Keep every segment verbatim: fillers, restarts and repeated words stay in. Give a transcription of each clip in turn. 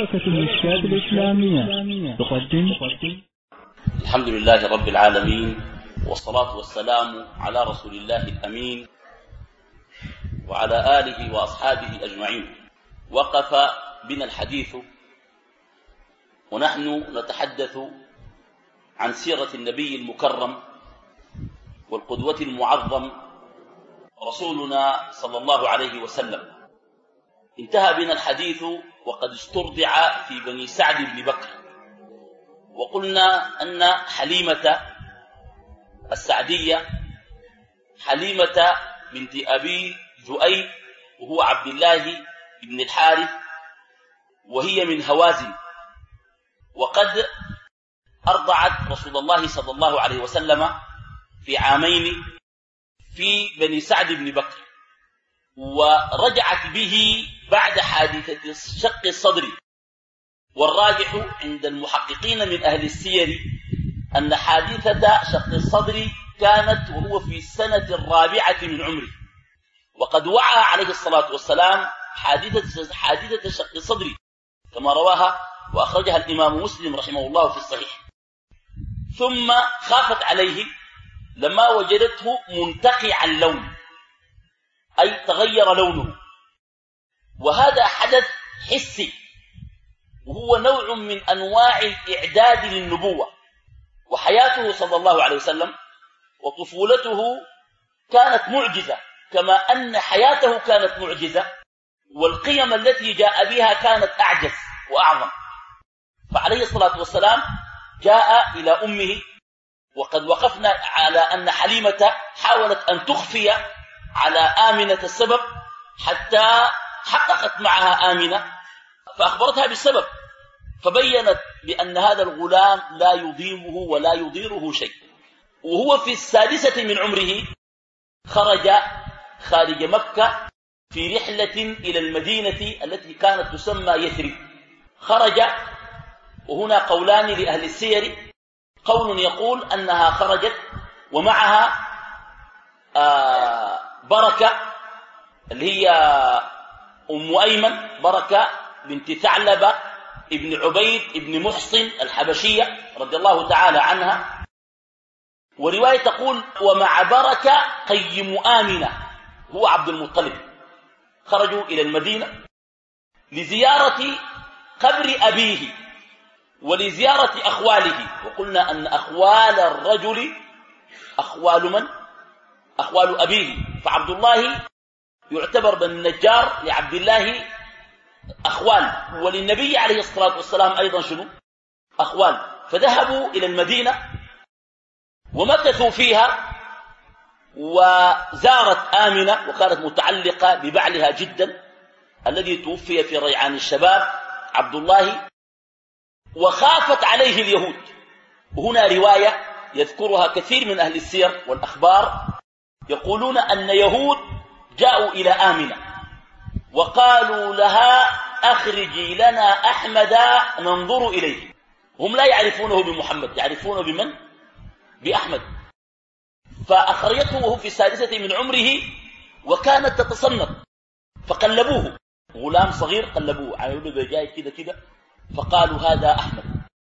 شبكة المشكات الإسلامية تقدم. الحمد لله رب العالمين، والصلاة والسلام على رسول الله الأمين وعلى آله وأصحابه أجمعين. وقف بنا الحديث ونحن نتحدث عن سيرة النبي المكرم والقدوة المعظم رسولنا صلى الله عليه وسلم. انتهى بنا الحديث وقد استرضع في بني سعد بن بكر، وقلنا أن حليمة السعدية حليمة بنت أبي ذؤيب وهو عبد الله بن الحارث، وهي من هوازن، وقد أرضعت رسول الله صلى الله عليه وسلم في عامين في بني سعد بن بكر، ورجعت به بعد حادثة شق الصدر. والراجح عند المحققين من أهل السير أن حادثة شق الصدر كانت وهو في السنة الرابعة من عمره، وقد وعى عليه الصلاة والسلام حادثة, حادثة شق الصدر كما رواها وأخرجها الإمام مسلم رحمه الله في الصحيح. ثم خافت عليه لما وجدته منتقع اللون، أي تغير لونه، وهذا حدث حسي، وهو نوع من أنواع الإعداد للنبوة. وحياته صلى الله عليه وسلم وطفولته كانت معجزة، كما أن حياته كانت معجزة، والقيم التي جاء بها كانت أعجز وأعظم. فعليه الصلاة والسلام جاء إلى أمه، وقد وقفنا على أن حليمة حاولت أن تخفي على آمنة السبب حتى حققت معها آمنة فأخبرتها بالسبب، فبينت بأن هذا الغلام لا يضيمه ولا يضيره شيء. وهو في السادسة من عمره خرج خارج مكة في رحلة إلى المدينة التي كانت تسمى يثرب. خرج، وهنا قولان لأهل السير، قول يقول أنها خرجت ومعها آه بركة اللي هي أم أيمن، بركة بنت ثعلبة ابن عبيد ابن محصن الحبشية رضي الله تعالى عنها. ورواية تقول ومع بركة قيم آمنة هو عبد المطلب. خرجوا إلى المدينة لزيارة قبر أبيه ولزيارة أخواله. وقلنا أن أخوال الرجل أخوال من؟ أخوال أبيه، فعبد الله يعتبر بن النجار لعبد الله أخوال، وللنبي عليه الصلاة والسلام أيضا شنو؟ أخوال. فذهبوا إلى المدينة ومكثوا فيها، وزارت آمنة وكانت متعلقة ببعلها جدا الذي توفي في ريعان الشباب عبد الله، وخافت عليه اليهود. وهنا رواية يذكرها كثير من أهل السير والأخبار، يقولون أن يهود جاءوا إلى آمنة وقالوا لها أخرجي لنا أحمد ننظر إليه. هم لا يعرفونه بمحمد، يعرفونه بمن؟ بأحمد. فأخرجته وهو في السادسة من عمره وكانت تتصنف، فقلبوه، غلام صغير قلبوه عيونه بجاي كده كده، فقالوا هذا أحمد،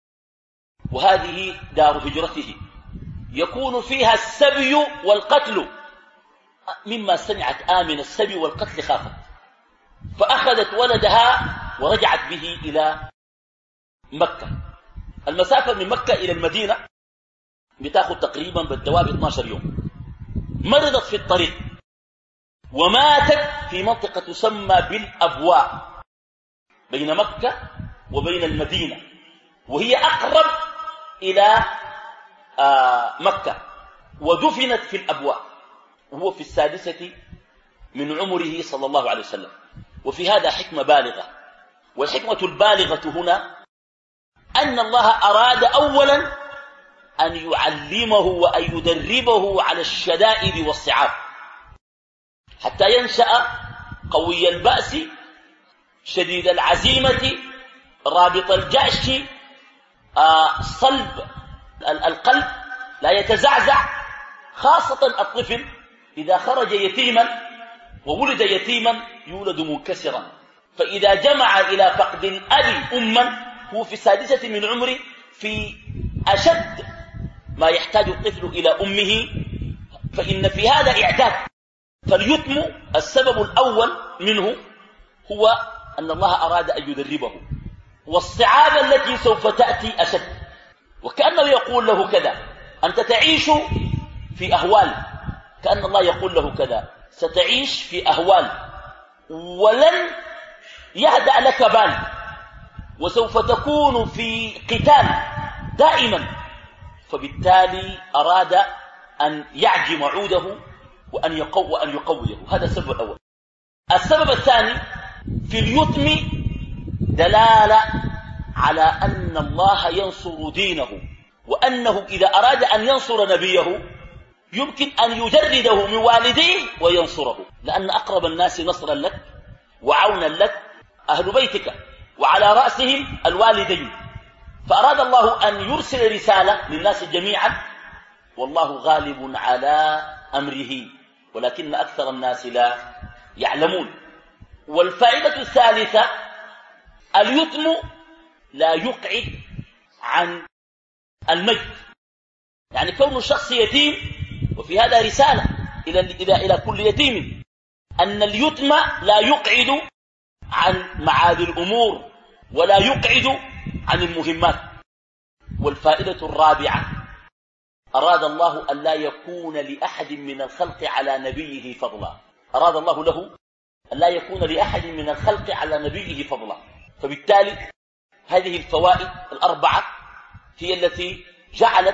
وهذه دار هجرته يكون فيها السبي والقتل. مما سمعت آمن السبي والقتل خافت، فأخذت ولدها ورجعت به إلى مكة. المسافة من مكة إلى المدينة بتاخذ تقريبا بالدواب اثني عشر يوم. مرضت في الطريق وماتت في منطقة تسمى بالأبواء بين مكة وبين المدينة، وهي أقرب إلى آه مكة، ودفنت في الأبواء وهو في السادسة من عمره صلى الله عليه وسلم. وفي هذا حكمة بالغة، والحكمة البالغة هنا أن الله أراد أولا أن يعلمه وأن يدربه على الشدائد والصعاب حتى ينشأ قوي البأس شديد العزيمة رابط الجأش آه صلب القلب لا يتزعزع، خاصة الطفل إذا خرج يتيما وولد يتيما يولد منكسرا فإذا جمع إلى فقد الأب أما هو في السادسة من عمره في أشد ما يحتاج الطفل إلى أمه، فإن في هذا إعداد. فاليتم السبب الأول منه هو أن الله أراد أن يدربه، والصعاب التي سوف تأتي أشد. وكأنه يقول له كذا: أنت تعيش في أهوال، كأن الله يقول له كذا: ستعيش في أهوال ولن يهدأ لك بال، وسوف تكون في قتال دائما. فبالتالي أراد أن يعجم عوده وأن يقو وأن يقويه. هذا السبب الأول. السبب الثاني في اليتم دلالة على أن الله ينصر دينه، وأنه إذا أراد أن ينصر نبيه يمكن أن يجرده من والديه وينصره، لأن أقرب الناس نصرا لك وعونا لك أهل بيتك، وعلى رأسهم الوالدين. فأراد الله أن يرسل رسالة للناس جميعا، والله غالب على أمره ولكن أكثر الناس لا يعلمون. والفائدة الثالثة: اليتم لا يقعد عن المجد، يعني كون الشخص يتيم. وفي هذا رسالة إلى إلى إلى كل يتيم أن اليتم لا يقعد عن معاد الأمور ولا يقعد عن المهمات. والفائدة الرابعة: أراد الله أن لا يكون لأحد من الخلق على نبيه فضلا. أراد الله له أن لا يكون لأحد من الخلق على نبيه فضلا. فبالتالي هذه الفوائد الأربعة هي التي جعلت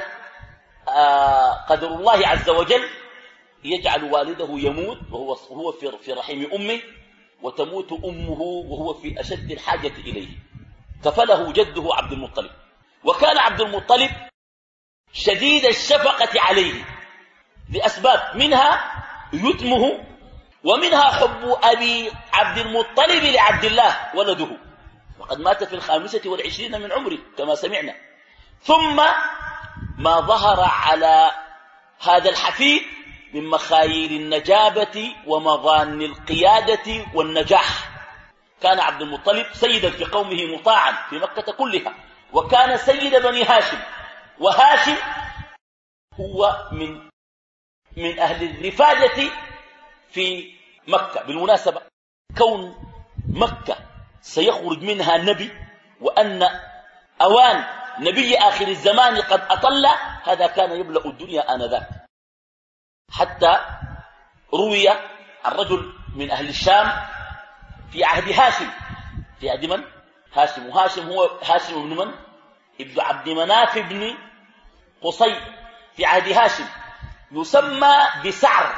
قدر الله عز وجل يجعل والده يموت وهو هو في رحم أمه، وتموت أمه وهو في أشد الحاجة إليه. كفله جده عبد المطلب، وكان عبد المطلب شديد الشفقة عليه لأسباب، منها يتمه، ومنها حب أبي عبد المطلب لعبد الله ولده، وقد مات في الخامسة والعشرين من عمره كما سمعنا. ثم ما ظهر على هذا الحفيد من مخايل النجابة ومظان القيادة والنجاح. كان عبد المطلب سيدا في قومه مطاعا في مكة كلها، وكان سيد بني هاشم، وهاشم هو من من أهل الرفاجة في مكة. بالمناسبة كون مكة سيخرج منها نبي، وأن أوان نبي آخر الزمان قد أطل، هذا كان يملأ الدنيا آنذاك. حتى روي عن رجل من أهل الشام في عهد هاشم، في عهد من؟ هاشم. وهاشم هو هاشم بن من؟ ابن عبد مناف بن قصي في عهد هاشم، يسمى بسعر،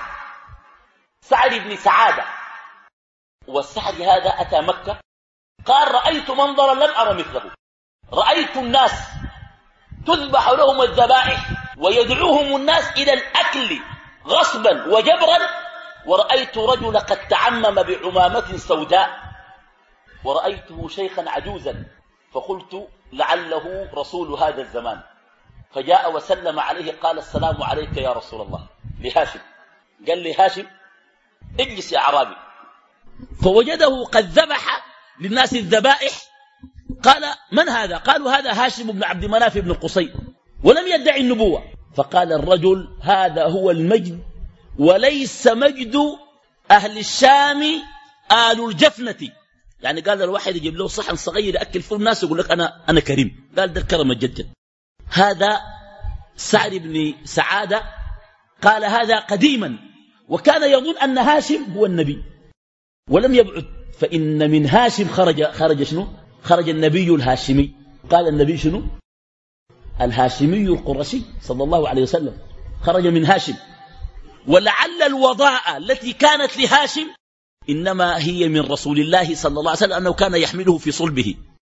سعر بن سعادة. والسعر هذا أتى مكة قال: رأيت منظرا لم أرى مثله، رأيت الناس تذبح لهم الذبائح ويدعوهم الناس إلى الأكل غصبا وجبرا، ورأيت رجل قد تعمم بعمامة سوداء، ورأيته شيخا عجوزا، فقلت لعله رسول هذا الزمان. فجاء وسلم عليه قال: السلام عليك يا رسول الله، لهاشم. قال لي هاشم: اجلس يا أعرابي. فوجده قد ذبح للناس الذبائح. قال: من هذا؟ قالوا: هذا هاشم بن عبد مناف بن قصي، ولم يدعي النبوة. فقال الرجل: هذا هو المجد، وليس مجد أهل الشام آل الجفنة. يعني قال الواحد يجيب له صحن صغير يأكل فيه الناس يقول لك أنا أنا كريم. قال: ده الكرم الجد. هذا سعر بن سعادة قال هذا قديما، وكان يظن أن هاشم هو النبي، ولم يبعد، فإن من هاشم خرج خرج شنو؟ خرج النبي الهاشمي. قال النبي شنو؟ الهاشمي القرشي صلى الله عليه وسلم خرج من هاشم. ولعل الوضاء التي كانت لهاشم إنما هي من رسول الله صلى الله عليه وسلم، أنه كان يحمله في صلبه.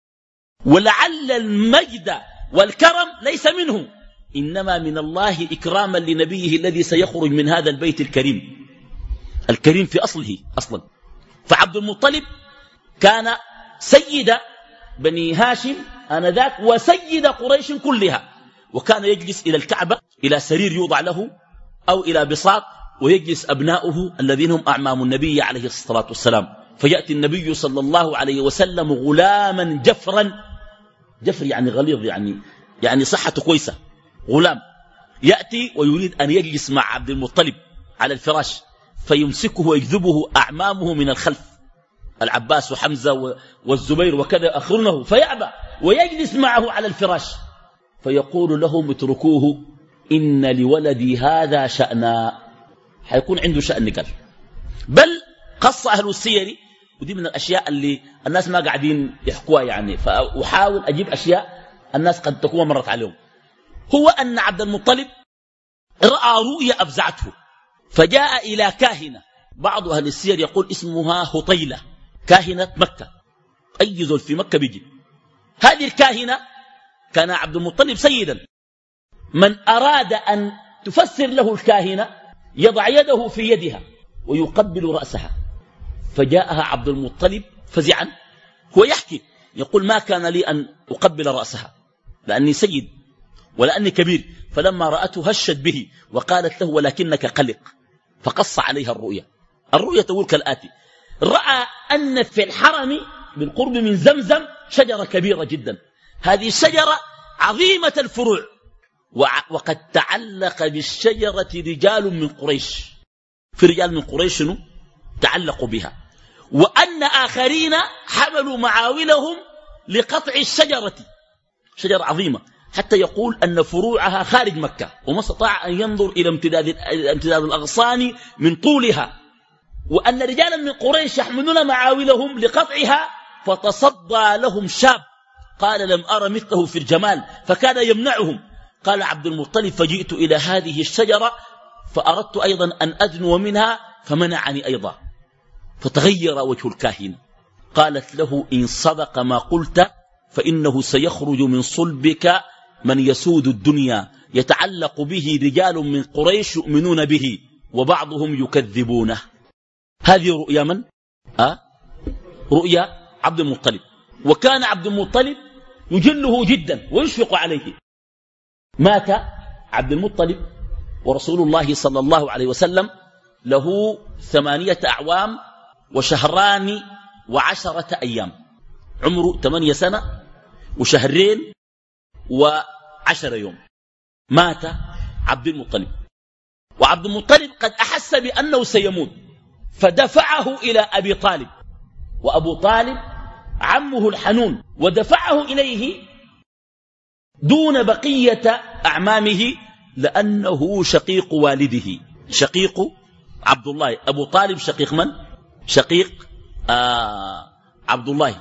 ولعل المجد والكرم ليس منه، إنما من الله إكراما لنبيه الذي سيخرج من هذا البيت الكريم، الكريم في أصله أصلا. فعبد المطلب كان سيد بني هاشم آنذاك وسيد قريش كلها، وكان يجلس إلى الكعبة إلى سرير يوضع له أو إلى بساط، ويجلس أبناؤه الذين هم أعمام النبي عليه الصلاة والسلام. فيأتي النبي صلى الله عليه وسلم غلاما جفرا، جفر يعني غليظ، يعني يعني صحته كويسة، غلام يأتي ويريد أن يجلس مع عبد المطلب على الفراش، فيمسكه ويجذبه أعمامه من الخلف، العباس وحمزة والزبير وكذا أخرونه، فيأبى ويجلس معه على الفراش، فيقول لهم اتركوه إن لولدي هذا شأنا، حيكون عنده شأن قال. بل قص أهل السير، ودي من الأشياء اللي الناس ما قاعدين يحكوها يعني، فأحاول أجيب أشياء الناس قد تكون مرت عليهم. هو أن عبد المطلب رأى رؤيا أفزعته، فجاء إلى كاهنة، بعض أهل السير يقول اسمها هطيلة، كاهنة مكة، أي ذل في مكة بيجي. هذه الكاهنة كان عبد المطلب سيدا، من أراد أن تفسر له الكاهنة يضع يده في يدها ويقبل رأسها، فجاءها عبد المطلب فزعا، هو يحكي يقول ما كان لي أن أقبل رأسها لأني سيد ولأني كبير، فلما رأته هشت به وقالت له ولكنك قلق، فقص عليها الرؤيا. الرؤيا تقول كالآتي: رأى أن في الحرم بالقرب من زمزم شجرة كبيرة جدا، هذه الشجرة عظيمة الفروع، وقد تعلق بالشجرة رجال من قريش، في رجال من قريش تعلقوا بها، وأن آخرين حملوا معاولهم لقطع الشجرة، شجرة عظيمة، حتى يقول أن فروعها خارج مكة، وما استطاع أن ينظر إلى امتداد, امتداد الأغصان من طولها، وأن رجالا من قريش يحملون معاولهم لقطعها، فتصدى لهم شاب قال لم أرى مثله في الجمال، فكان يمنعهم. قال عبد المطلب فجئت إلى هذه الشجرة فأردت أيضا أن أدنو منها فمنعني أيضا، فتغير وجه الكاهن. قالت له إن صدق ما قلت فإنه سيخرج من صلبك من يسود الدنيا، يتعلق به رجال من قريش يؤمنون به وبعضهم يكذبونه. هذه رؤيا من؟ أه؟ رؤيا عبد المطلب. وكان عبد المطلب يجله جدا ويشفق عليه. مات عبد المطلب ورسول الله صلى الله عليه وسلم له ثمانية أعوام وشهران وعشرة أيام، عمره ثمانية سنة وشهرين وعشر يوم. مات عبد المطلب، وعبد المطلب قد أحس بأنه سيموت، فدفعه إلى أبي طالب، وأبو طالب عمه الحنون، ودفعه إليه دون بقية أعمامه لأنه شقيق والده، شقيق عبد الله. أبو طالب شقيق من؟ شقيق آه عبد الله.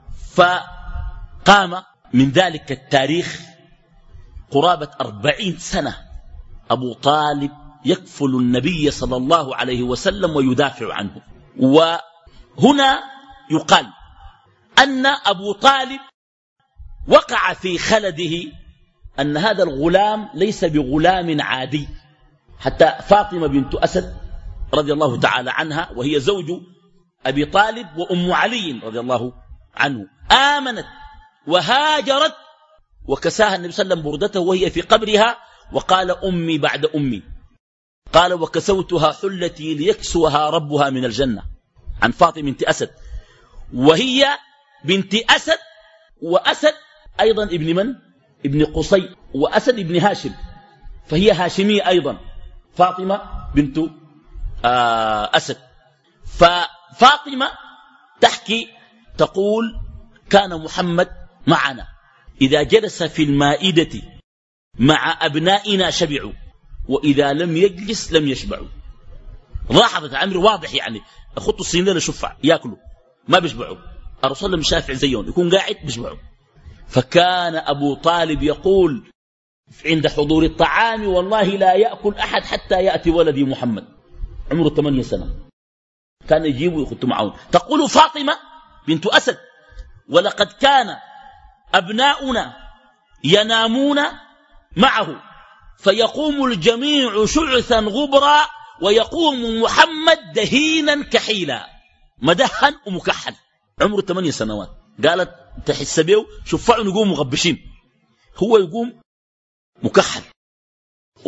فقام من ذلك التاريخ قرابة أربعين سنة أبو طالب يكفل النبي صلى الله عليه وسلم ويدافع عنه. وهنا يقال أن أبو طالب وقع في خلده أن هذا الغلام ليس بغلام عادي، حتى فاطمة بنت أسد رضي الله تعالى عنها وهي زوج أبي طالب وأم علي رضي الله عنه آمنت وهاجرت، وكساها النبي صلى الله عليه وسلم بردته وهي في قبرها، وقال أمي بعد أمي، قال وكسوتها حلتي ليكسوها ربها من الجنة، عن فاطمة بنت أسد، وهي بنت أسد، وأسد أيضا ابن من؟ ابن قصي، وأسد ابن هاشم، فهي هاشمية أيضا، فاطمة بنت أسد. ففاطمة تحكي تقول كان محمد معنا إذا جلس في المائدة مع أبنائنا شبعوا، وإذا لم يجلس لم يشبعوا. لاحظت عمر واضح، يعني أخذوا السنين للشفع يأكلوا ما بيشبعوا، الرسول لم شافع زيهم يكون قاعد بيشبعوا. فكان أبو طالب يقول عند حضور الطعام والله لا يأكل أحد حتى يأتي ولدي محمد، عمره ثمانية سنة، كان يجيبوا يخطوا معون. تقول فاطمة بنت أسد ولقد كان أبناؤنا ينامون معه فيقوم الجميع شعثا غبرا ويقوم محمد دهينا كحيلا، مدهن ومكحل، عمره ثمانية سنوات. قالت تحس بيه شفعوا يقوم مغبشين، هو يقوم مكحل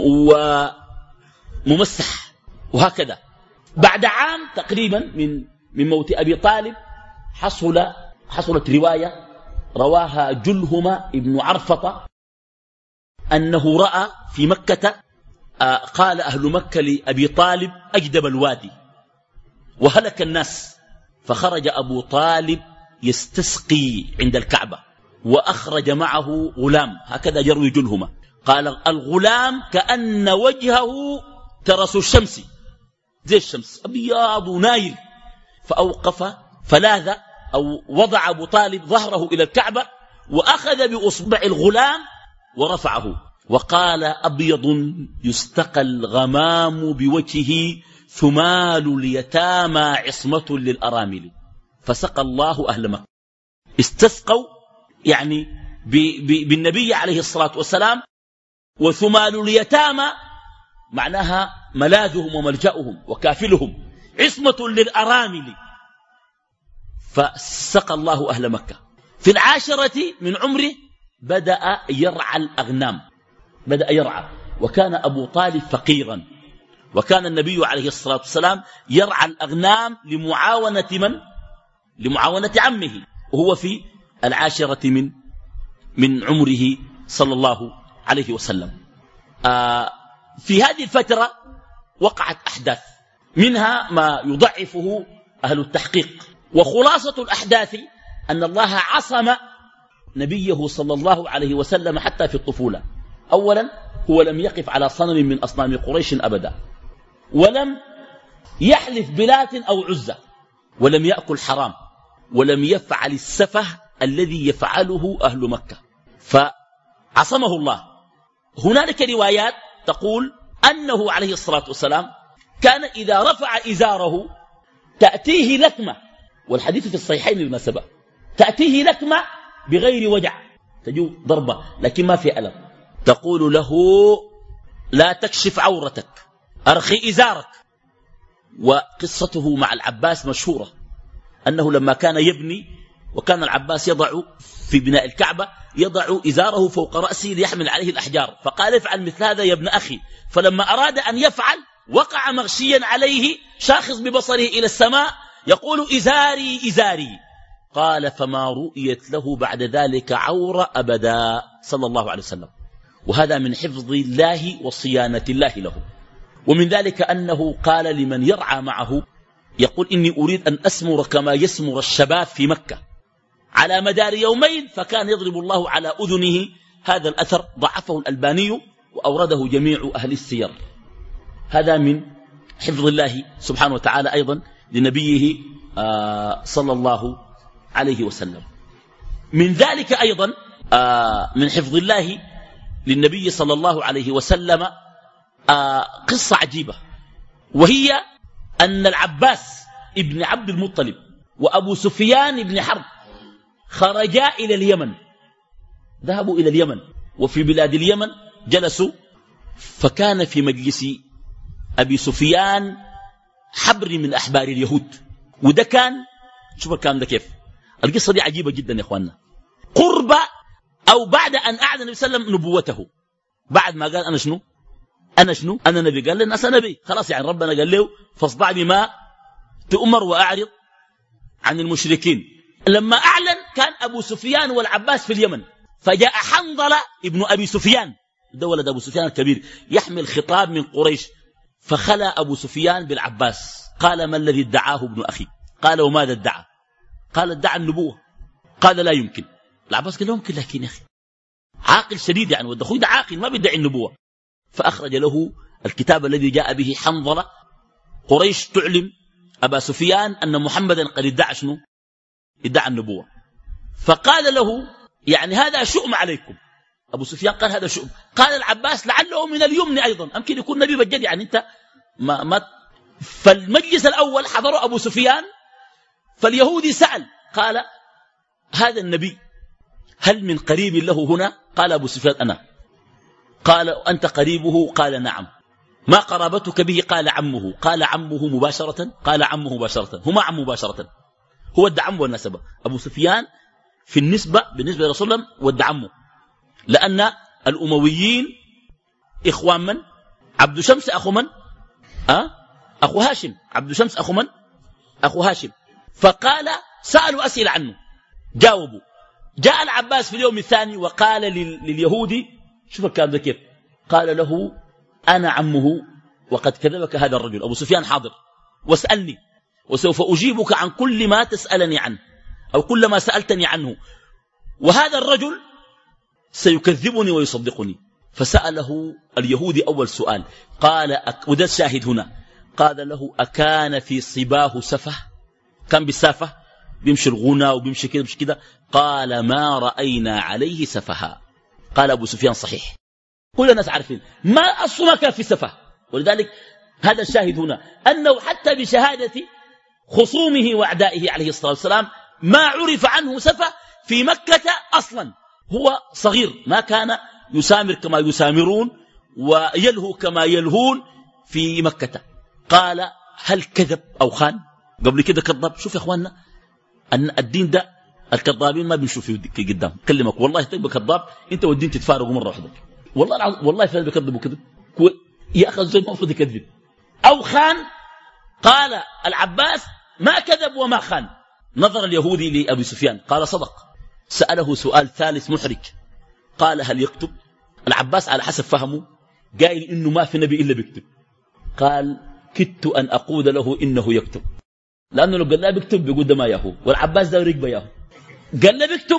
وممسح وهكذا. بعد عام تقريبا من من موت أبي طالب حصل حصلت رواية رواها جلهمة ابن عرفطة أنه رأى في مكة آه قال أهل مكة لأبي طالب أجدب الوادي وهلك الناس، فخرج أبو طالب يستسقي عند الكعبة وأخرج معه غلام، هكذا يروي جلهمة، قال الغلام كأن وجهه ترس الشمس زي الشمس أبيض نايل، فأوقف فلاذ أو وضع أبو طالب ظهره إلى الكعبة وأخذ بأصبع الغلام ورفعه وقال أبيض يستقى الغمام بوجهه ثمال اليتامى عصمة للأرامل، فسقى الله أهل مكة. استسقوا يعني بالنبي عليه الصلاة والسلام، وثمال اليتامى معناها ملاذهم وملجأهم وكافلهم، عصمة للأرامل، فسقى الله أهل مكة. في العاشرة من عمره بدأ يرعى الأغنام، بدأ يرعى، وكان أبو طالب فقيرا، وكان النبي عليه الصلاة والسلام يرعى الأغنام لمعاونة من؟ لمعاونة عمه، وهو في العاشرة من من عمره صلى الله عليه وسلم. آه في هذه الفترة وقعت أحداث منها ما يضعفه أهل التحقيق، وخلاصة الأحداث أن الله عصم نبيه صلى الله عليه وسلم حتى في الطفولة. أولا هو لم يقف على صنم من أصنام قريش أبدا، ولم يحلف بلات أو عزة، ولم يأكل حرام، ولم يفعل السفه الذي يفعله أهل مكة، فعصمه الله. هنالك روايات تقول أنه عليه الصلاة والسلام كان إذا رفع إزاره تأتيه لكمة، والحديث في الصحيحين بالمناسبة، تأتيه لكمة بغير وجع، تجو ضربة لكن ما في ألم، تقول له لا تكشف عورتك، أرخي إزارك. وقصته مع العباس مشهورة، أنه لما كان يبني وكان العباس يضع في بناء الكعبة يضع إزاره فوق رأسه ليحمل عليه الأحجار، فقال افعل مثل هذا يا ابن أخي، فلما أراد أن يفعل وقع مغشيا عليه شاخص ببصره إلى السماء يقول إزاري إزاري، قال فما رؤيت له بعد ذلك عورة أبدا صلى الله عليه وسلم. وهذا من حفظ الله وصيانة الله له. ومن ذلك أنه قال لمن يرعى معه، يقول إني أريد أن أسمر كما يسمر الشباب في مكة على مدار يومين، فكان يضرب الله على أذنه. هذا الأثر ضعفه الألباني وأورده جميع أهل السير. هذا من حفظ الله سبحانه وتعالى أيضا لنبيه آه صلى الله عليه وسلم. من ذلك أيضا آه من حفظ الله للنبي صلى الله عليه وسلم آه قصة عجيبة، وهي أن العباس ابن عبد المطلب وأبو سفيان ابن حرب خرجا إلى اليمن، ذهبوا إلى اليمن، وفي بلاد اليمن جلسوا، فكان في مجلس أبي سفيان حبر من أحبار اليهود. وده كان، شوف الكلام ده كيف، القصة دي عجيبة جدا يا أخواننا، قرب أو بعد أن أعلن النبي صلى الله عليه وسلم نبوته، بعد ما قال أنا شنو أنا شنو أنا نبي، قال للناس أنا نبي، خلاص يعني ربنا قال له فاصدع بما تؤمر وأعرض عن المشركين. لما أعلن كان أبو سفيان والعباس في اليمن، فجاء حنظلة ابن أبي سفيان، ده ولد أبو سفيان الكبير، يحمل خطاب من قريش، فخلى أبو سفيان بالعباس، قال ما الذي ادعاه ابن أخي؟ قال وماذا ادعى؟ قال ادعى النبوة. قال لا يمكن. العباس قال لا يمكن، لكن يا أخي عاقل شديد يعني، وده أخوي ده عاقل ما بيدعي النبوة. فأخرج له الكتاب الذي جاء به حنظلة، قريش تعلم أبا سفيان أن محمدا قد ادعى شنو؟ ادعى النبوة. فقال له يعني هذا شؤم عليكم. أبو سفيان قال هذا شؤم. قال العباس لعله من اليمن أيضا، يمكن يكون نبي بجد يعني أنت ما, ما فالمجلس الأول حضره أبو سفيان، فاليهودي سأل قال هذا النبي هل من قريب له هنا؟ قال أبو سفيان أنا. قال أنت قريبه؟ قال نعم. ما قرابتك به؟ قال عمه. قال عمه مباشرة؟ قال عمه مباشرة. هما عم مباشرة، هو ادعى عمه والنسبة. أبو سفيان في النسبة بالنسبة لرسول الله ودعى عمه، لأن الأمويين إخوان من؟ عبد شمس أخو من؟ أه؟ أخو هاشم. عبد شمس أخو من؟ أخو هاشم. فقال سألوا أسئلة عنه جاوبوا. جاء العباس في اليوم الثاني وقال لليهودي شوف الكلام ده كيف، قال له أنا عمه وقد كذبك هذا الرجل أبو سفيان حاضر واسألني وسوف أجيبك عن كل ما تسألني عنه أو كل ما سألتني عنه، وهذا الرجل سيكذبني ويصدقني. فسأله اليهودي أول سؤال قال وده الشاهد هنا، قال له أكان في صباه سفه، كان بالسافة بيمشي الغنى وبيمشي كده بيمشي كده، قال ما رأينا عليه سفها. قال أبو سفيان صحيح، كل الناس عارفين ما أصل ما كان في سفه. ولذلك هذا الشاهد هنا أنه حتى بشهادة خصومه وأعدائه عليه الصلاة والسلام ما عرف عنه سفه في مكة أصلا. هو صغير ما كان يسامر كما يسامرون ويلهو كما يلهون في مكة. قال هل كذب أو خان؟ قبل كده كذب. شوف يا أخواننا أن الدين ده الكذابين ما بنشوف في قدام كلمك والله تبقى كذاب أنت والدين تتفارقوا مرة واحدة. والله والله فعلا بيكذبوا كذب يا أخي زي ما المفروض يكذب أو خان. قال العباس ما كذب وما خان. نظر اليهودي لأبي سفيان قال صدق. سأله سؤال ثالث محرج قال هل يكتب؟ العباس على حسب فهمه قائل إنه ما في نبي إلا بيكتب. قال كدت أن أقول له إنه يكتب، لأنه لو قال لا بيكتب بيقول ده ما ياهو، والعباس ده رقبه ياهو. قال لا بيكتب.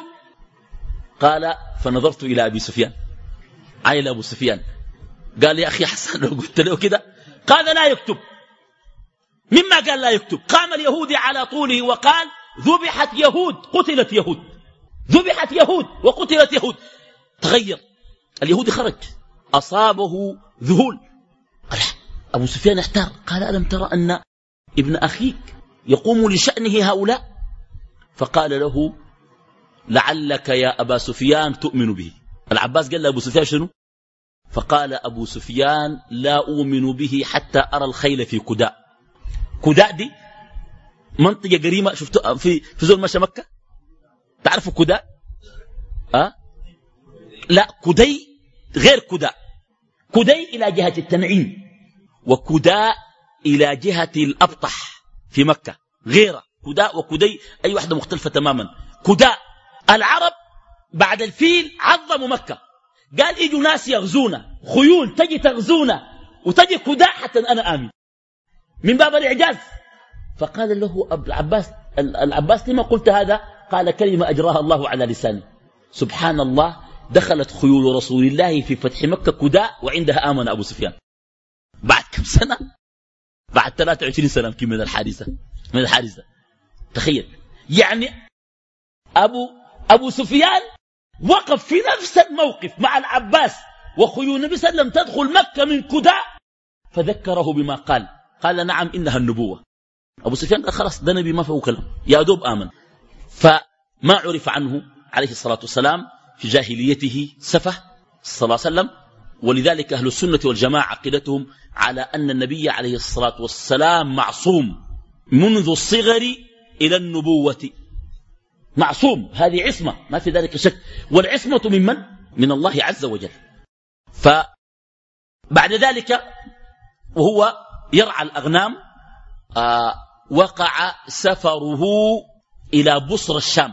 قال فنظرت إلى أبي سفيان عائل أبو سفيان قال يا أخي حسن لو قلت له كده قال لا يكتب. مما قال لا يكتب قام اليهودي على طوله وقال ذبحت يهود قتلت يهود، ذبحت يهود وقتلت يهود. تغير اليهودي خرج أصابه ذهول. أبو سفيان احتار قال ألم ترى أن ابن أخيك يقوم لشأنه هؤلاء؟ فقال له لعلك يا أبا سفيان تؤمن به. العباس قال لأبو سفيان شنو؟ فقال أبو سفيان لا أؤمن به حتى أرى الخيل في كداء. كداء دي منطقة قريمة شفتوا في في زول مشى مكة تعرفوا كداء؟ أه؟ لا كدي غير كداء. كدي إلى جهة التنعيم وكداء إلى جهة الأبطح في مكة غيره. كداء وكدي أي واحدة مختلفة تماما. كداء العرب بعد الفيل عظموا مكة، قال إجوا ناس يغزونا خيول تجي تغزونا وتجي كداء حتى أنا آمن من باب الإعجاز. فقال له العباس العباس لما قلت هذا؟ قال كلمة أجراها الله على لساني. سبحان الله دخلت خيول رسول الله في فتح مكة كداء وعندها آمن أبو سفيان. بعد كم سنة؟ بعد ثلاثة وعشرين سنة يمكن من الحادثة من الحادثة. تخيل يعني أبو أبو سفيان وقف في نفس الموقف مع العباس وخيول النبي صلى الله عليه وسلم تدخل مكة من كداء فذكره بما قال. قال نعم إنها النبوة. أبو سفيان قال خلاص ده نبي ما فيه كلام يا دوب آمن. فما عرف عنه عليه الصلاة والسلام في جاهليته سفه صلى الله عليه وسلم. ولذلك أهل السنة والجماعة عقيدتهم على أن النبي عليه الصلاة والسلام معصوم منذ الصغر إلى النبوة. معصوم هذه عصمة ما في ذلك شك. والعصمة من من؟ من الله عز وجل. فبعد ذلك وهو يرعى الأغنام آه وقع سفره إلى بصر الشام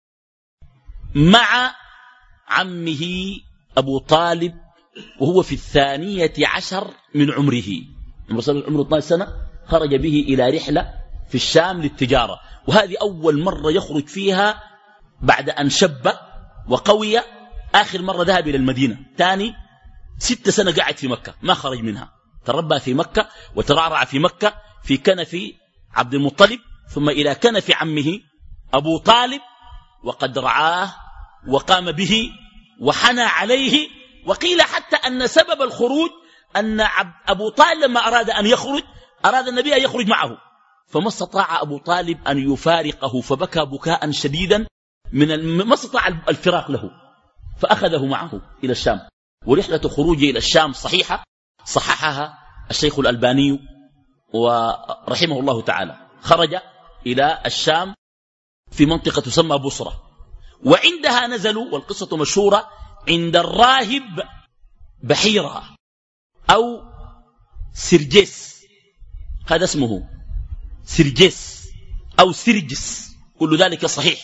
مع عمه أبو طالب وهو في الثانية عشر من عمره. عمره اثنتا عشرة سنة خرج به إلى رحلة في الشام للتجارة، وهذه أول مرة يخرج فيها بعد أن شب وقوي. آخر مرة ذهب إلى المدينة. ثاني ست سنة قاعد في مكة ما خرج منها. تربى في مكة وترعرع في مكة في كنف عبد المطلب ثم إلى كنف عمه أبو طالب، وقد رعاه وقام به وحنى عليه. وقيل حتى أن سبب الخروج أن أبو طالب لما أراد أن يخرج أراد النبي أن يخرج معه فما استطاع أبو طالب أن يفارقه فبكى بكاء شديدا من ما استطاع الفراق له فأخذه معه إلى الشام. ورحلة خروجه إلى الشام صحيحة صححها الشيخ الألباني ورحمه الله تعالى. خرج إلى الشام في منطقة تسمى بصرة، وعندها نزلوا والقصة مشهورة عند الراهب بحيرة أو سرجيس، هذا اسمه سرجيس أو سرجس، كل ذلك صحيح.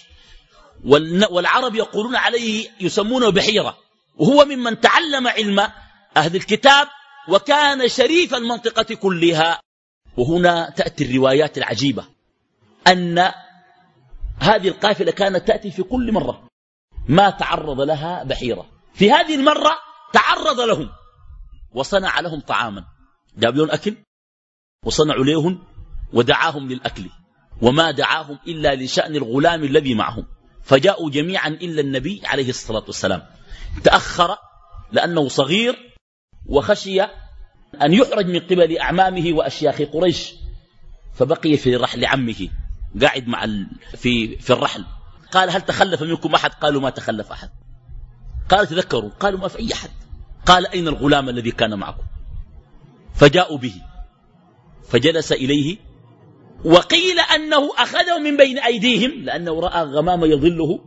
والعرب يقولون عليه يسمونه بحيرة، وهو ممن تعلم علم أهل الكتاب وكان شريف المنطقة كلها. وهنا تأتي الروايات العجيبة أن هذه القافلة كانت تأتي في كل مرة ما تعرض لها بحيرة. في هذه المرة تعرض لهم وصنع لهم طعاما، جاب لهم أكل وصنعوا لهم ودعاهم للأكل، وما دعاهم إلا لشأن الغلام الذي معهم، فجاءوا جميعا إلا النبي عليه الصلاة والسلام. تأخر لأنه صغير وخشي أن يحرج من قبل أعمامه وأشياخ قريش، فبقي في رحل عمه قاعد مع ال... في في الرحل. قال هل تخلف منكم أحد؟ قالوا ما تخلف أحد. قال تذكروا؟ قالوا ما في أي أحد. قال أين الغلام الذي كان معكم؟ فجاءوا به فجلس إليه، وقيل أنه أخذه من بين أيديهم لأنه رأى غمام يظله،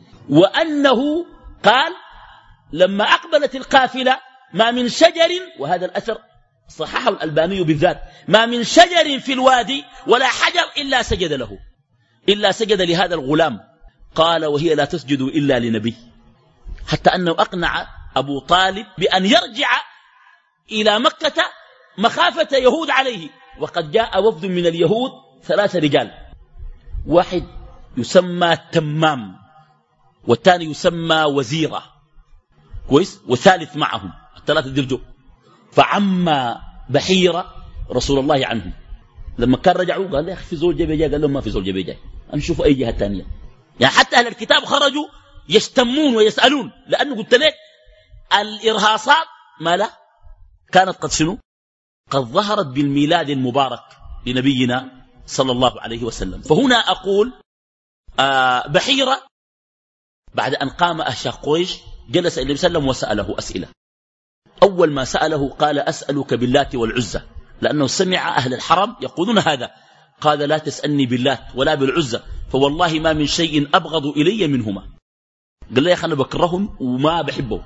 وأنه قال لما أقبلت القافلة ما من شجر، وهذا الأثر صححه الألباني بالذات، ما من شجر في الوادي ولا حجر إلا سجد له، إلا سجد لهذا الغلام. قال وهي لا تسجد إلا لنبي، حتى أنه أقنع أبو طالب بأن يرجع إلى مكة مخافة يهود عليه. وقد جاء وفد من اليهود ثلاثة رجال، واحد يسمى تمام، والثاني يسمى وزيرة، كويس، والثالث معهم، الثلاثة درجوا. فعم بحيرة رسول الله عنهم. لما كان رجعوا قال يا أخي في زول جبي جاي، قال لهم ما في زول جبي جاي، نشوفوا أي جهة ثانية. يعني حتى أهل الكتاب خرجوا يشتمون ويسألون، لأنه قلت لك الإرهاصات ما لا كانت قد شنو قد ظهرت بالميلاد المبارك لنبينا صلى الله عليه وسلم. فهنا أقول آه بحيرة بعد أن قام أشياخ قريش جلس إلى النبي صلى الله عليه وسلم وسأله أسئلة. أول ما سأله قال أسألك باللات والعزة، لأنه سمع أهل الحرم يقولون هذا. قال لا تسألني باللات ولا بالعزة، فوالله ما من شيء أبغض إلي منهما. قال له يا أخي أنا بكرههم وما بحبهم.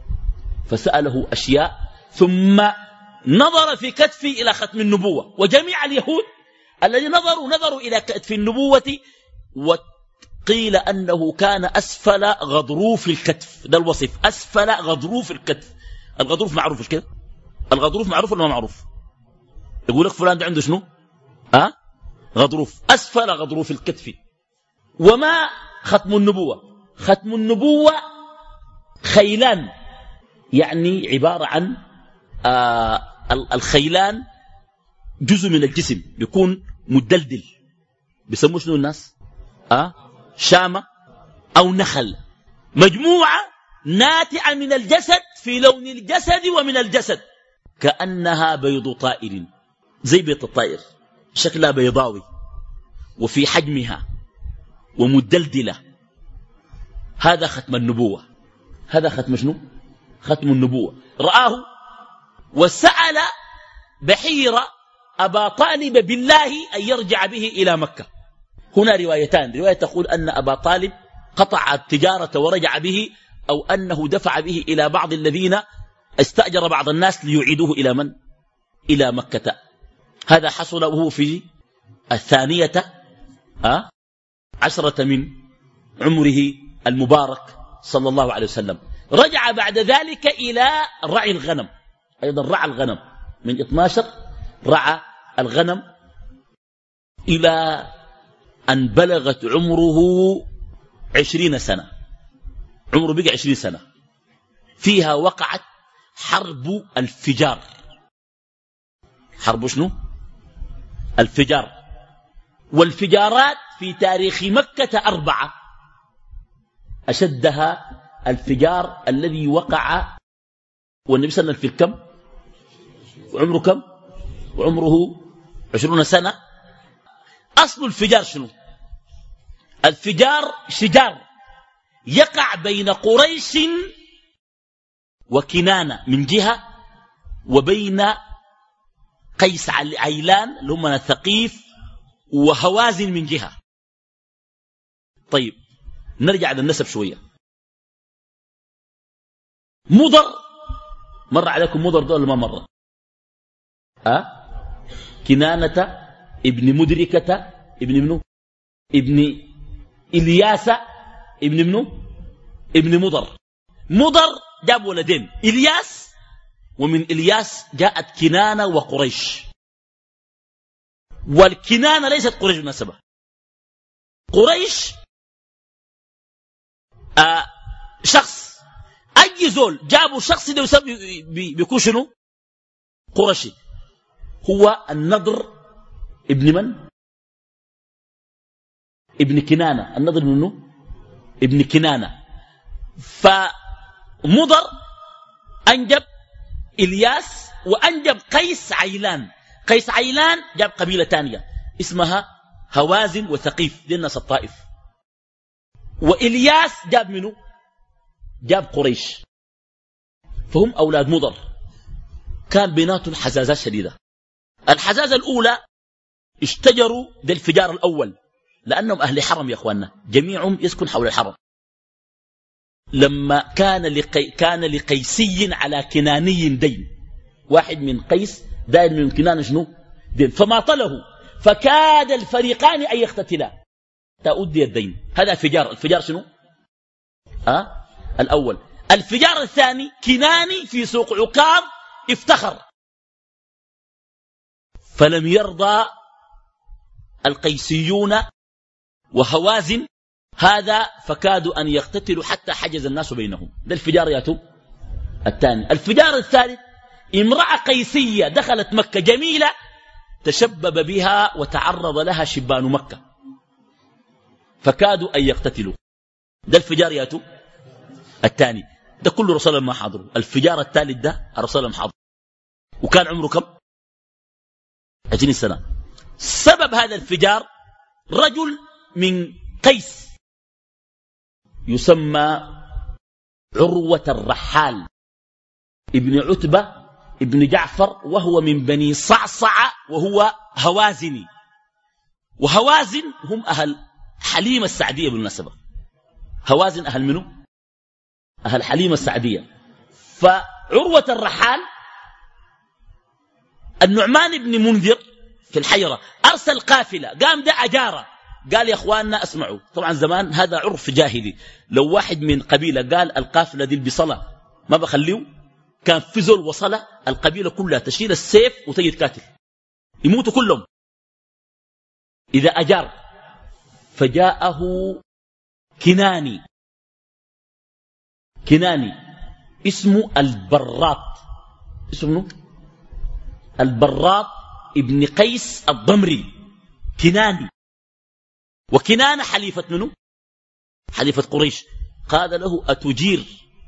فسأله أشياء، ثم نظر في كتفي إلى ختم النبوة. وجميع اليهود الذين نظروا نظروا إلى كتف النبوة، وقيل أنه كان أسفل غضروف الكتف. ده الوصف، أسفل غضروف الكتف. الغضروف معروف مش كده؟ الغضروف معروف ولا ما معروف؟ يقول لك فلان ده عنده شنو؟ أه؟ غضروف، أسفل غضروف الكتف. وما ختم النبوة؟ ختم النبوة خيلان، يعني عبارة عن آه الخيلان جزء من الجسم بيكون مدلدل، بيسموه شنو الناس؟ آه شامة أو نخل، مجموعة ناتعة من الجسد في لون الجسد ومن الجسد، كأنها بيض طائر، زي بيض الطائر، شكلها بيضاوي وفي حجمها ومدلدلة. هذا ختم النبوة. هذا ختم شنو؟ ختم النبوة. رآه وسأل بحيرة أبا طالب بالله أن يرجع به إلى مكة. هنا روايتان، رواية تقول أن أبا طالب قطع التجارة ورجع به، أو أنه دفع به إلى بعض الذين استأجر بعض الناس ليعيدوه إلى من؟ إلى مكة. هذا حصل وهو في الثانية أه؟ عشرة من عمره المبارك صلى الله عليه وسلم. رجع بعد ذلك إلى رعي الغنم، أيضا رعى الغنم من اثني عشر، رعى الغنم إلى أن بلغت عمره عشرين سنة. عمره بقى عشرين سنة. فيها وقعت حرب الفجار. حرب شنو؟ الفجار. والفجارات في تاريخ مكة أربعة، أشدها الفجار الذي وقع والنبي صلى الله عليه وسلم في الكم، وعمره كم؟ وعمره عشرون سنة. أصل الفجار شنو؟ الفجار شجار يقع بين قريش وكنانة من جهة، وبين قيس عيلان اللي هم الثقيف وهوازن من جهة. طيب نرجع للنسب شوية. مضر، مر عليكم مضر دول ما مر؟ أه؟ كنانة ابن مدركة ابن منو؟ ابن إلياس ابن منو ابن مضر. مضر جاب ولدين إلياس، ومن إلياس جاءت كنانة وقريش. والكنانة ليست قريش بالمناسبة. قريش آه شخص، أي زول جابوا الشخص ده يسمي بيكون شنو؟ قرشي. هو النضر ابن من؟ ابن كنانة. النضر منه ابن كنانة. فمضر أنجب إلياس وأنجب قيس عيلان. قيس عيلان جاب قبيلة تانية اسمها هوازن وثقيف، دي الناس الطائف. وإلياس جاب منه؟ جاب قريش. فهم أولاد مضر. كان بيناتهم حزازات شديدة. الحزازة الأولى اشتجروا ده الفجار الأول، لأنهم أهل حرم يا أخواننا، جميعهم يسكن حول الحرم. لما كان لقي كان لقيسي على كناني دين، واحد من قيس دائر من كنان شنو دين، فماطله، فكاد الفريقان أن يقتتلا تأدي الدين. هذا الفجار. الفجار شنو أه؟ الأول. الفجار الثاني كناني في سوق عكاظ افتخر، فلم يرضى القيسيون وهوازن هذا، فكادوا أن يقتتلوا حتى حجز الناس بينهم. ده الفجار ياتو الثاني. الفجار الثالث امرأة قيسية دخلت مكة جميلة، تشبب بها وتعرض لها شبان مكة، فكادوا أن يقتتلوا. ده الفجار ياتو الثاني. ده كله رسول الله ما حاضروا. الفجار الثالث ده الرسول الله حاضر، وكان عمره كم؟ عشرين سنة. سبب هذا الفجار رجل من قيس يسمى عروة الرحال ابن عتبة ابن جعفر، وهو من بني صعصع، وهو هوازني. وهوازن هم أهل حليمة السعدية بالمناسبة. هوازن أهل منه؟ أهل حليمة السعدية. فعروة الرحال النعمان بن منذر في الحيرة أرسل قافلة، قام ده أجارة، قال يا أخواننا اسمعوا. طبعا زمان هذا عرف جاهلي، لو واحد من قبيلة قال القافلة دي بصلة ما بخليه، كان في زول وصلة القبيلة كلها تشيل السيف وتجد قاتل يموتوا كلهم إذا أجار. فجاءه كناني كناني اسمه البراط، اسمه البراط ابن قيس الضمري، كناني. وكنانة حليفة منه؟ حليفة قريش. قال له أتجير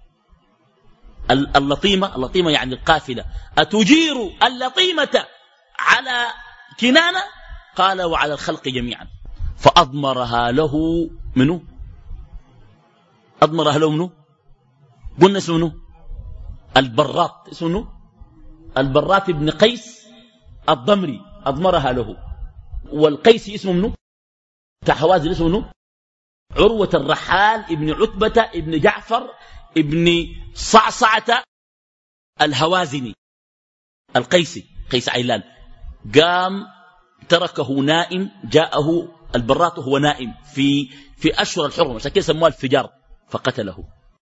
اللطيمة؟ اللطيمة يعني القافلة. أتجير اللطيمة على كنانة؟ قال وعلى الخلق جميعا. فأضمرها له منه؟ أضمرها له منه؟ قلنا اسمه منه؟ البراط. اسمه منه؟ البراط ابن قيس الضمري، أضمرها له. والقيس اسمه منه؟ كحوازن اسمه منه؟ عروة الرحال ابن عتبة ابن جعفر ابن صعصعة الهوازني القيسي، قيس عيلان. قام تركه نائم، جاءه البراط وهو نائم في في أشهر الحرم، عشان كده سموه الفجار، فقتله.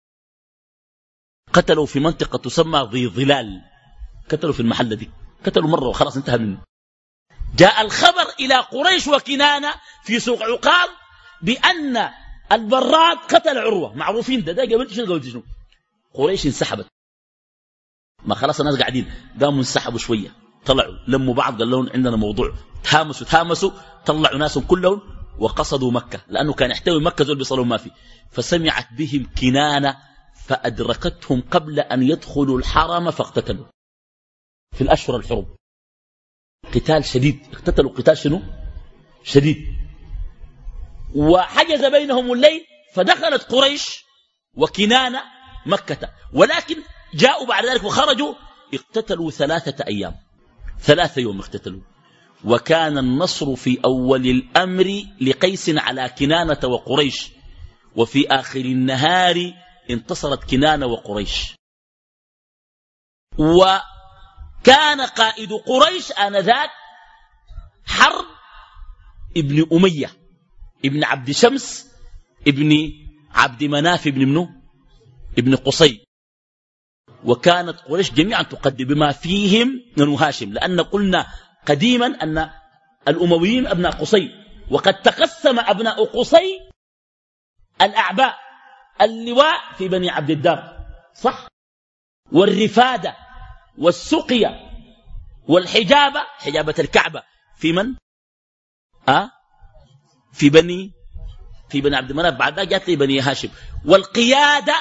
قتلوا في منطقة تسمى ذي ظلال، قتلوا في المحلة دي، قتلوا مرة وخلاص انتهى منه. جاء الخبر إلى قريش وكنانة في سوق عكاظ بأن البراط قتل عروة، معروفين ده ده قبل شنو قبل شنو. قريش انسحبت، ما خلاص الناس قاعدين، قاموا انسحبوا شوية، طلعوا لموا بعض، قال لهم عندنا موضوع، تهامسوا تهامسوا طلعوا ناسهم كلهم وقصدوا مكة، لأنه كان يحتوي مكة زول بيصلوا ما فيه. فسمعت بهم كنانة فأدركتهم قبل أن يدخلوا الحرم فاقتتلوا في الأشهر الحرم. قتال شديد، اقتتلوا قتال شنو شديد. وحجز بينهم الليل، فدخلت قريش وكنانة مكة، ولكن جاءوا بعد ذلك وخرجوا، اقتتلوا ثلاثة أيام، ثلاثة يوم اقتتلوا. وكان النصر في أول الأمر لقيس على كنانة وقريش، وفي آخر النهار انتصرت كنانة وقريش. وكان قائد قريش آنذاك حرب ابن أمية ابن عبد شمس ابن عبد مناف ابن منه ابن قصي. وكانت قريش جميعا تقدم بما فيهم بنو هاشم، لأن قلنا قديما أن الأمويين أبناء قصي، وقد تقسم أبناء قصي الأعباء، اللواء في بني عبد الدار صح، والرفادة والسقية والحجابة، حجابة الكعبة في من؟ أه؟ في بني في بني عبد المناف، بعد ذلك جاءت لي بني هاشم، والقيادة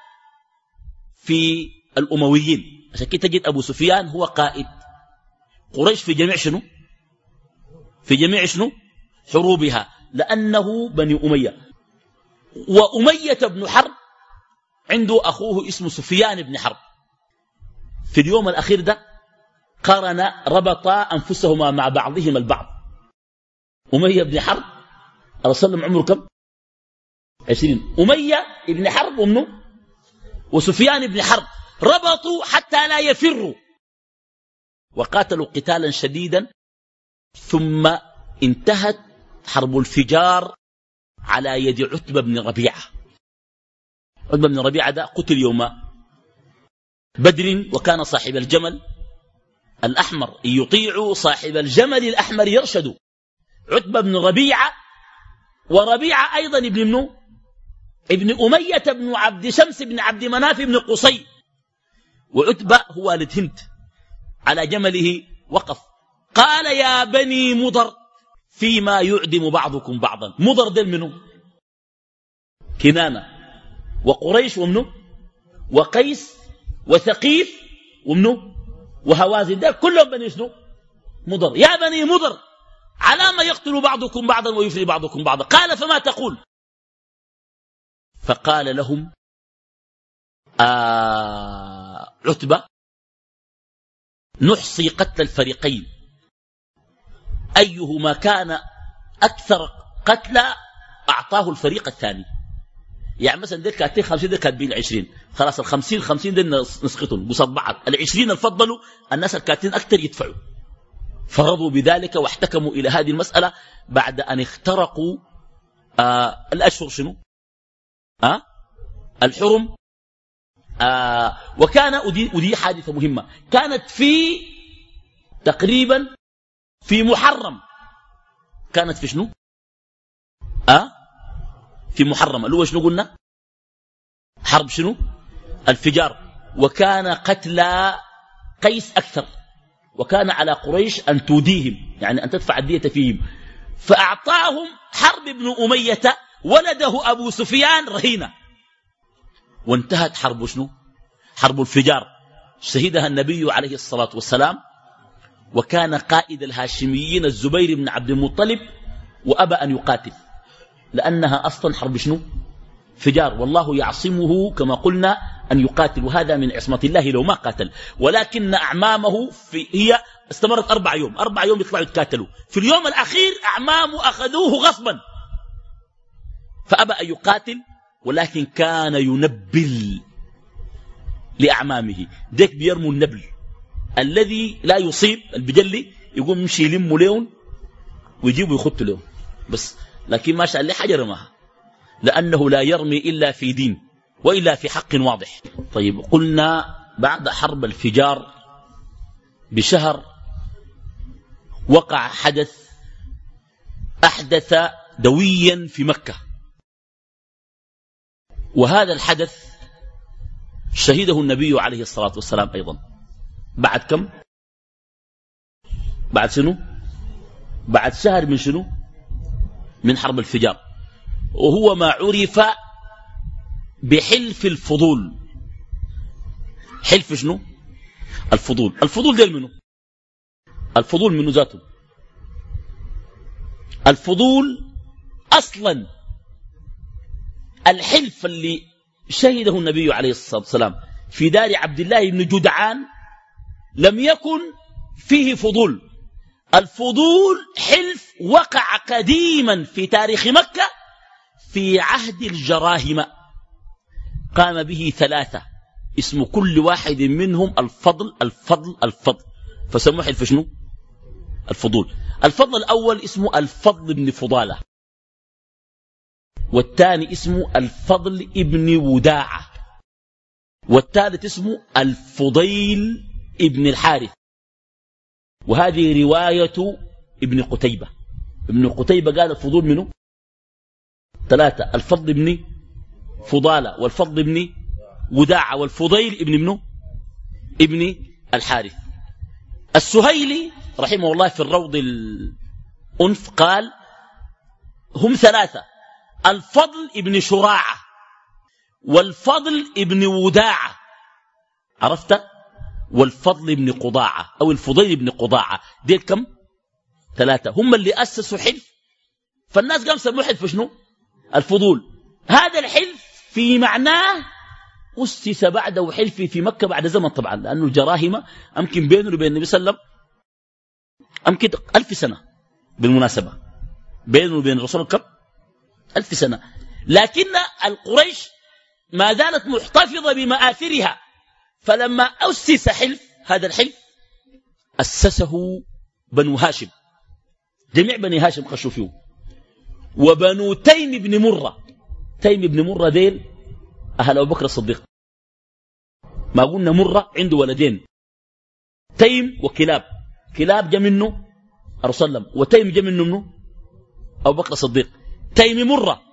في الأمويين. عشان كده تجد أبو سفيان هو قائد قريش في جميع شنو؟ في جميع شنو؟ حروبها، لأنه بني أمية. وأمية بن حرب عنده أخوه اسمه سفيان بن حرب. في اليوم الأخير ده قرن ربطا أنفسهما مع بعضهما البعض. أمية بن حرب الرسول عمره كم؟ عشرين. أمية بن حرب ومنه وسفيان بن حرب ربطوا حتى لا يفروا، وقاتلوا قتالا شديدا، ثم انتهت حرب الفجار على يد عتبة بن ربيعة. عتبة بن ربيعة ده قتل يوم بدر، وكان صاحب الجمل الأحمر يطيع صاحب الجمل الأحمر يرشد. عتبة بن ربيعة، وربيعة أيضا ابن منه ابن أمية بن عبد شمس بن عبد مناف بن قصي. وعتبة هو والد هند، على جمله وقف قال يا بني مضر فيما يعدم بعضكم بعضا. مضر دل منه كنانة وقريش ومنه وقيس وثقيف ومنه وهوازن، ده كلهم بني شنو؟ مضر. يا بني مضر على ما يقتل بعضكم بعضا ويفري بعضكم بعضا. قال فما تقول؟ فقال لهم آه عتبة نحصي قتل الفريقين، أيهما كان أكثر قتلى أعطاه الفريق الثاني. يعني مثلا ديل كاتين خمسين، ديل كاتبين عشرين، خلاص الخمسين خمسين ديل نسقطهم بصد بعض، العشرين الفضلوا الناس الكاتين أكثر يدفعوا. فرضوا بذلك واحتكموا إلى هذه المسألة بعد أن اخترقوا آه الأشهر شنو؟ آه الحرم. آه وكان ودي, ودي حادثة مهمة كانت في تقريبا في محرم. كانت في شنو؟ آه في محرم اللي هو شنو قلنا؟ حرب شنو؟ الفجار. وكان قتلى قيس أكثر، وكان على قريش أن توديهم، يعني أن تدفع الدية فيهم. فأعطاهم حرب بن أمية ولده أبو سفيان رهينة، وانتهت حرب شنو؟ حرب الفجار، شهدها النبي عليه الصلاة والسلام. وكان قائد الهاشميين الزبير بن عبد المطلب، وأبى أن يقاتل لأنها أصلا حرب شنو؟ فجار، والله يعصمه كما قلنا أن يقاتل، وهذا من عصمة الله لو ما قاتل. ولكن أعمامه في هي استمرت أربع يوم أربع يوم يطلعوا يتكاتلوا. في اليوم الأخير أعمامه أخذوه غصبا فأبى أن يقاتل، ولكن كان ينبل لأعمامه. ديك بيرموا النبل الذي لا يصيب البجلي، يقوم يمشي يلموا لهم ويجيبوا يخطوا لهم بس، لكن ما شاء الله حجر معها، لأنه لا يرمي إلا في دين وإلا في حق واضح. طيب قلنا بعد حرب الفجار بشهر وقع حدث أحدث دويا في مكة، وهذا الحدث شهده النبي عليه الصلاة والسلام أيضا. بعد كم؟ بعد شنو؟ بعد شهر من شنو؟ من حرب الفجار، وهو ما عرف بحلف الفضول. حلف شنو؟ الفضول. الفضول ديل منه؟ الفضول منه ذاته. الفضول أصلا الحلف اللي شهده النبي عليه الصلاة والسلام في دار عبد الله بن جدعان لم يكن فيه فضول. الفضول حلف وقع قديما في تاريخ مكة في عهد الجراهم، قام به ثلاثة اسم كل واحد منهم الفضل الفضل الفضل، فسموه حلف شنو؟ الفضول. الفضل الأول اسمه الفضل بن فضالة، والثاني اسمه الفضل ابن وداعة، والثالث اسمه الفضيل ابن الحارث. وهذه رواية ابن قتيبة. ابن قتيبة قال الفضول منه ثلاثة: الفضل ابن فضالة، والفضل ابن وداعة، والفضيل ابن منه ابن الحارث. السهيلي رحمه الله في الروض الأنف قال: هم ثلاثة: الفضل ابن شراعة، والفضل ابن وداعة، عرفت؟ والفضل ابن قضاعة أو الفضيل ابن قضاعة. ديل كم؟ ثلاثة هم اللي أسسوا حلف، فالناس قام سموه حلف شنو؟ الفضول. هذا الحلف في معناه أسس بعده حلفي في مكة بعد زمن طبعا، لأنه الجراهمة أمكن بينه وبين النبي صلى الله عليه وسلم أمكن ألف سنة بالمناسبة، بينه وبين الرسول كم؟ ألف سنة. لكن القريش ما زالت محتفظة بمآثرها، فلما أسس حلف، هذا الحلف أسسه بنو هاشم، جميع بني هاشم خشوا فيه، وبنو تيم بن مرة. تيم بن مرة ديل أهل أبو بكر الصديق، ما قلنا مرة عنده ولدين، تيم وكلاب. كلاب جا منه الرسول صلى الله عليه وسلم، وتيم جا منه منه أبو بكر الصديق. تيم مرة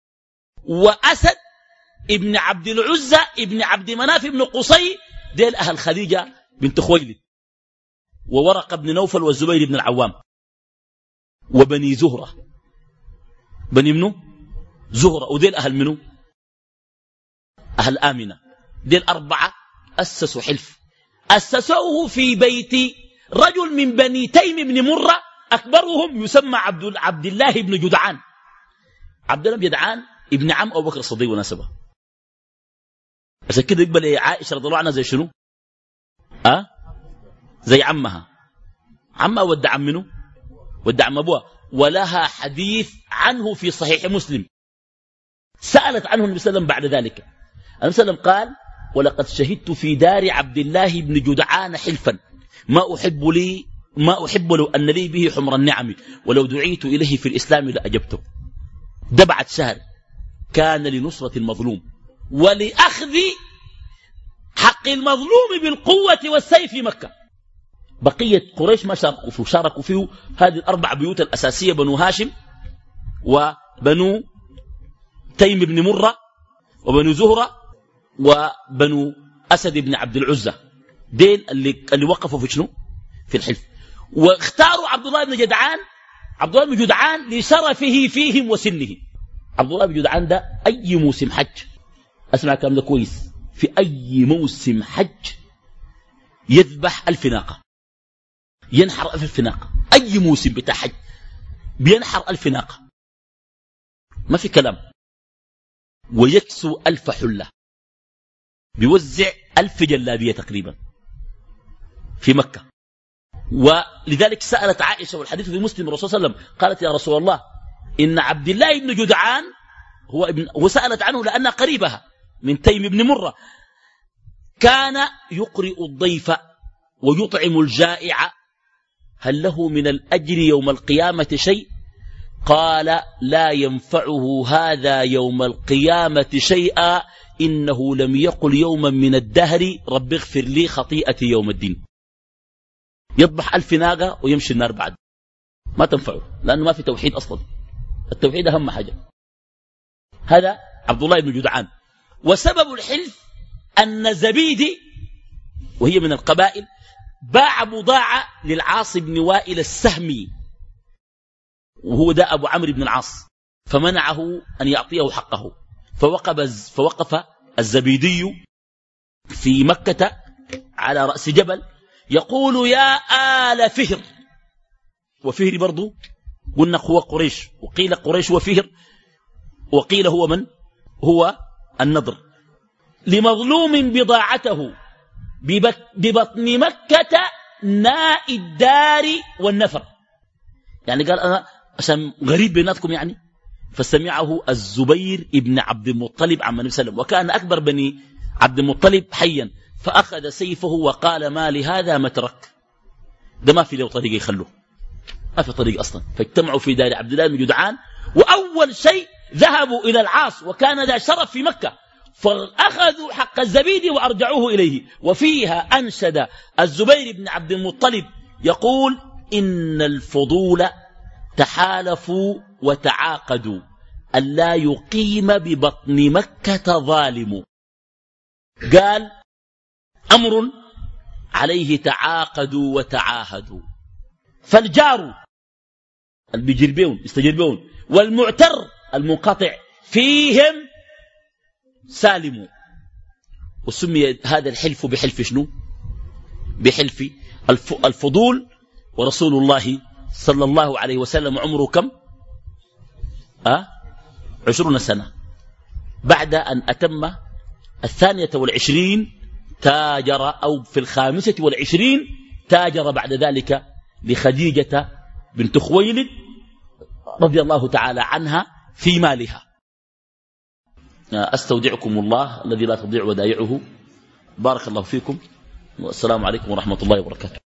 وأسد ابن عبد العزة ابن عبد مناف ابن قصي، ديل أهل خديجة بنت خويلد، وورق بن نوفل والزبير بن العوام، وبني زهرة، بني منه زهرة، وديل أهل منه أهل آمنة. ديل أربعة أسسوا حلف، أسسوه في بيت رجل من بني تيم بن مرة، أكبرهم يسمى عبد, عبد الله بن جدعان. عبد الله بن جدعان ابن عم أبو بكر الصديق ونسبه، عشان كده يقبل عائشة رضي الله عنها زي شنو؟ أه؟ زي عمها. عمها ودع عم منه؟ ودع عم أبوها. ولها حديث عنه في صحيح مسلم، سألت عنه النبي صلى الله عليه وسلم بعد ذلك. النبي صلى الله عليه وسلم قال: ولقد شهدت في دار عبد الله بن جدعان حلفا ما أحب لي ما أحب لو أن لي به حمر النعم، ولو دعيت إليه في الإسلام لأجبته. ده بعد شهر كان لنصرة المظلوم ولأخذ حق المظلوم بالقوة والسيف في مكة. بقية قريش ما شاركوا فيه، شاركوا فيه هذه الأربع بيوت الأساسية: بنو هاشم، وبنو تيم بن مرة، وبنو زهرة، وبنو أسد بن عبد العزة. دين اللي, اللي وقفوا في شنو؟ في الحلف. واختاروا عبد الله بن جدعان عبد الله بن جدعان لشرفه فيهم وسنه. عبد الله بن جدعان ده أي موسم حج، أسمع الكلام ده كويس، في أي موسم حج يذبح ألف ناقة، ينحر ألف ناقة. أي موسم بتاع حج بينحر ألف ناقة، ما في كلام. ويكسو ألف حلة، بيوزع ألف جلابية تقريبا في مكة. ولذلك سألت عائشة، والحديث في مسلم، الرسول صلى الله عليه وسلم قالت: يا رسول الله إن عبد الله بن جدعان هو ابن، وسألت عنه لأنها قريبها من تيم بن مرة، كان يقرئ الضيف ويطعم الجائع، هل له من الأجر يوم القيامة شيء؟ قال: لا ينفعه هذا يوم القيامة شيئا، إنه لم يقل يوما من الدهر رب اغفر لي خطيئتي يوم الدين. يذبح ألف ناقة ويمشي النار بعد، ما تنفعه، لأنه ما في توحيد أصلا. التوحيد أهم حاجة. هذا عبد الله بن جدعان. وسبب الحلف أن زبيدي، وهي من القبائل، باع بضاعة للعاص بن وائل السهمي، وهو ده أبو عمرو بن العاص، فمنعه أن يعطيه حقه. فوقف, فوقف الزبيدي في مكة على رأس جبل يقول: يا آل فهر. وفهر برضو قلنا هو قريش، وقيل قريش وفهر، وقيل هو من؟ هو النضر. لمظلوم بضاعته ببطن مكة ناء الدار والنفر. يعني قال أنا عشان غريب بيناتكم يعني. فسمعه الزبير ابن عبد المطلب عم النبي صلى الله عليه وسلم، وكان أكبر بني عبد المطلب حيا، فأخذ سيفه وقال: ما لهذا مترك، ده ما في له طريقة يخلوه، ما في طريق أصلا. فاجتمعوا في دار عبد الله بن جدعان، وأول شيء ذهبوا إلى العاص وكان ذا شرف في مكة، فأخذوا حق الزبيدي وأرجعوه إليه. وفيها أنشد الزبير بن عبد المطلب يقول: إن الفضول تحالفوا وتعاقدوا ألا يقيم ببطن مكة ظالم. قال: أمر عليه تعاقدوا وتعاهدوا، فالجار اللي بيجربون يستجربون والمعتر المنقطع فيهم سالموا. وسمي هذا الحلف بحلف شنو؟ بحلف الفضول. ورسول الله صلى الله عليه وسلم عمره كم؟ أه؟ عشرون سنة. بعد أن أتم الثانية والعشرين تاجر، أو في الخامسة والعشرين تاجر بعد ذلك لخديجة بنت خويلد رضي الله تعالى عنها في مالها. أستودعكم الله الذي لا تضيع ودائعه. بارك الله فيكم، والسلام عليكم ورحمة الله وبركاته.